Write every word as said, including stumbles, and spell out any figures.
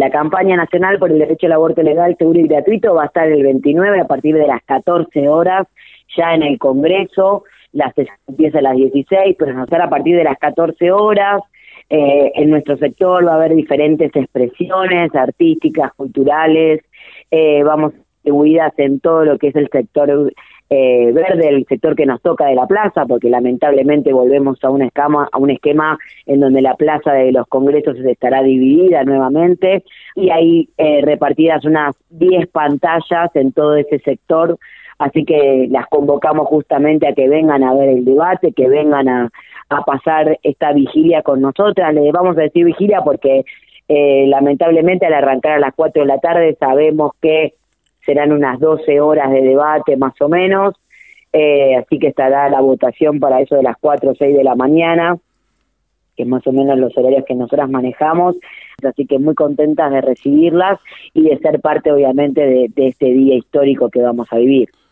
la campaña nacional por el derecho al aborto legal, seguro y gratuito va a estar el veintinueve a partir de las catorce horas, ya en el Congreso. La sesión empieza a las dieciséis, pero no será a partir de las catorce horas. Eh, en nuestro sector va a haber diferentes expresiones artísticas, culturales, eh, vamos distribuidas en todo lo que es el sector eh, verde, el sector que nos toca de la plaza, porque lamentablemente volvemos a un esquema, a un esquema en donde la plaza de los congresos estará dividida nuevamente, y hay eh, repartidas unas diez pantallas en todo ese sector. Así que las convocamos justamente a que vengan a ver el debate, que vengan a, a pasar esta vigilia con nosotras. Le vamos a decir vigilia porque eh, lamentablemente al arrancar a las cuatro de la tarde sabemos que serán unas doce horas de debate más o menos, eh, así que estará la votación para eso de las cuatro o seis de la mañana, que es más o menos los horarios que nosotras manejamos, así que muy contentas de recibirlas y de ser parte obviamente de, de este día histórico que vamos a vivir.